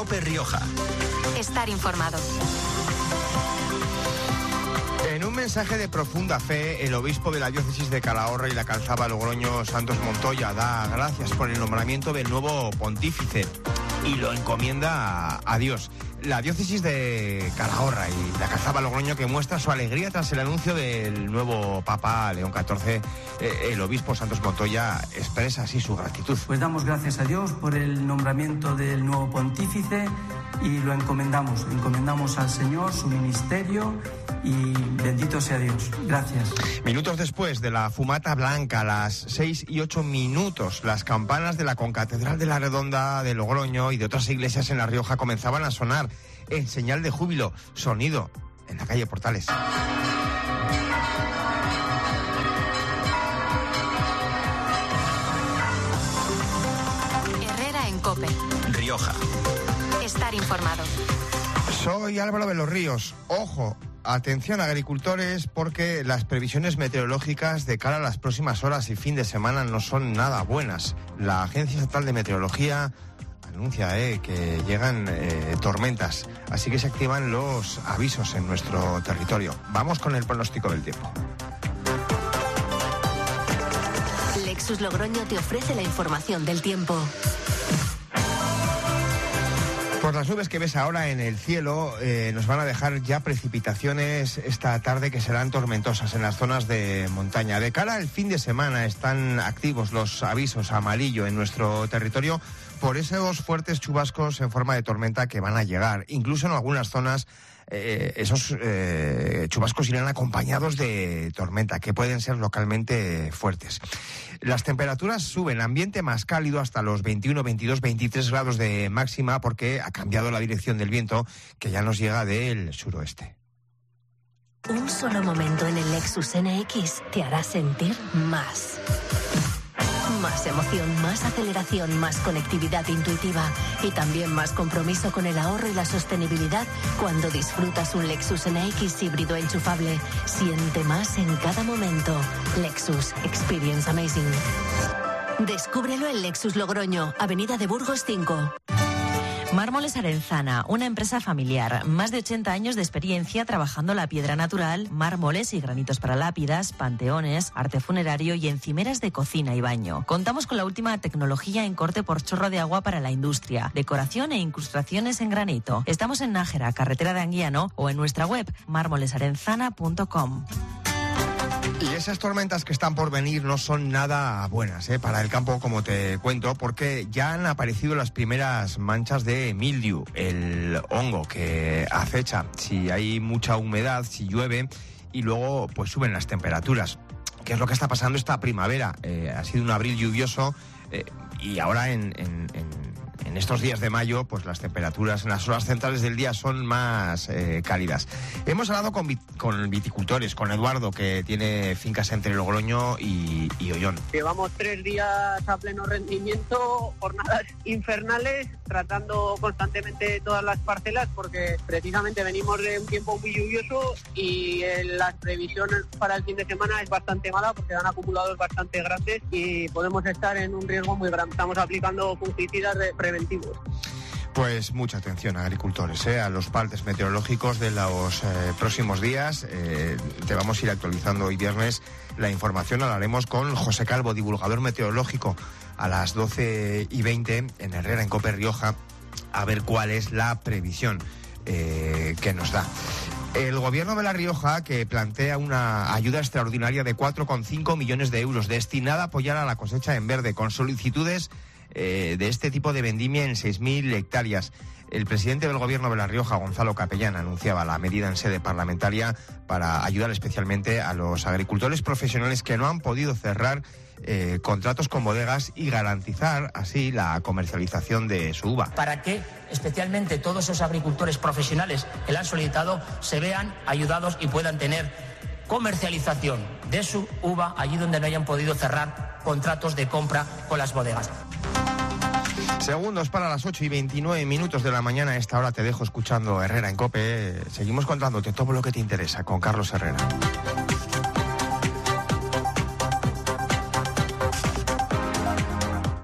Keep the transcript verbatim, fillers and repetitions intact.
COPE Rioja. Estar informado. En un mensaje de profunda fe, el obispo de la diócesis de Calahorra y la Calzada Logroño, Santos Montoya, da gracias por el nombramiento del nuevo pontífice y lo encomienda a, a Dios. La diócesis de Calahorra y la Calzada Logroño, que muestra su alegría tras el anuncio del nuevo Papa León catorce, eh, el obispo Santos Montoya expresa así su gratitud. Pues damos gracias a Dios por el nombramiento del nuevo pontífice y lo encomendamos, encomendamos al Señor su ministerio y bendito sea Dios. Gracias. Minutos después de la fumata blanca, a las seis y ocho minutos, las campanas de la Concatedral de la Redonda de Logroño y de otras iglesias en La Rioja comenzaban a sonar en señal de júbilo, sonido en la calle Portales. Herrera en COPE Rioja. Estar informado. Soy Álvaro de los Ríos. Ojo, atención agricultores, porque las previsiones meteorológicas de cara a las próximas horas y fin de semana no son nada buenas. La Agencia Estatal de Meteorología anuncia eh, que llegan eh, tormentas, así que se activan los avisos en nuestro territorio. Vamos con el pronóstico del tiempo. Lexus Logroño te ofrece la información del tiempo. Por las nubes que ves ahora en el cielo, eh, nos van a dejar ya precipitaciones esta tarde que serán tormentosas en las zonas de montaña. De cara al fin de semana están activos los avisos amarillo en nuestro territorio por esos fuertes chubascos en forma de tormenta que van a llegar. Incluso en algunas zonas eh, esos eh, chubascos irán acompañados de tormenta, que pueden ser localmente fuertes. Las temperaturas suben, ambiente más cálido hasta los veintiuno, veintidós, veintitrés grados de máxima, porque ha cambiado la dirección del viento, que ya nos llega del suroeste. Un solo momento en el Lexus N X te hará sentir más. Más emoción, más aceleración, más conectividad intuitiva y también más compromiso con el ahorro y la sostenibilidad cuando disfrutas un Lexus N X híbrido enchufable. Siente más en cada momento. Lexus Experience Amazing. Descúbrelo en Lexus Logroño, Avenida de Burgos cinco. Mármoles Arenzana, una empresa familiar, más de ochenta años de experiencia trabajando la piedra natural, mármoles y granitos para lápidas, panteones, arte funerario y encimeras de cocina y baño. Contamos con la última tecnología en corte por chorro de agua para la industria, decoración e incrustaciones en granito. Estamos en Nájera, carretera de Anguiano, o en nuestra web mármoles arenzana punto com. Y esas tormentas que están por venir no son nada buenas ¿eh? para el campo, como te cuento, porque ya han aparecido las primeras manchas de mildew, el hongo que acecha si hay mucha humedad, si llueve, y luego pues suben las temperaturas. ¿Qué es lo que está pasando esta primavera? Eh, ha sido un abril lluvioso eh, y ahora en, en, en En estos días de mayo, pues las temperaturas en las horas centrales del día son más eh, cálidas. Hemos hablado con, vit- con viticultores, con Eduardo, que tiene fincas entre Logroño y, y Ollón. Llevamos tres días a pleno rendimiento, jornadas infernales, tratando constantemente todas las parcelas, porque precisamente venimos de un tiempo muy lluvioso y eh, las previsiones para el fin de semana es bastante mala, porque dan acumulados bastante grandes y podemos estar en un riesgo muy grande. Estamos aplicando fungicidas de preventivos. Pues mucha atención, agricultores, ¿eh? a los partes meteorológicos de los eh, próximos días. Eh, te vamos a ir actualizando hoy viernes la información. Hablaremos con José Calvo, divulgador meteorológico, a las doce y veinte en Herrera, en COPE Rioja, a ver cuál es la previsión eh, que nos da. El gobierno de La Rioja, que plantea una ayuda extraordinaria de cuatro coma cinco millones de euros destinada a apoyar a la cosecha en verde, con solicitudes Eh, de este tipo de vendimia en seis mil hectáreas. El presidente del gobierno de La Rioja, Gonzalo Capellán, anunciaba la medida en sede parlamentaria para ayudar especialmente a los agricultores profesionales que no han podido cerrar eh, contratos con bodegas y garantizar así la comercialización de su uva. Para que especialmente todos esos agricultores profesionales que la han solicitado se vean ayudados y puedan tener comercialización de su uva allí donde no hayan podido cerrar contratos de compra con las bodegas. Segundos para las ocho y veintinueve minutos de la mañana. A esta hora te dejo escuchando Herrera en COPE. Seguimos contándote todo lo que te interesa con Carlos Herrera.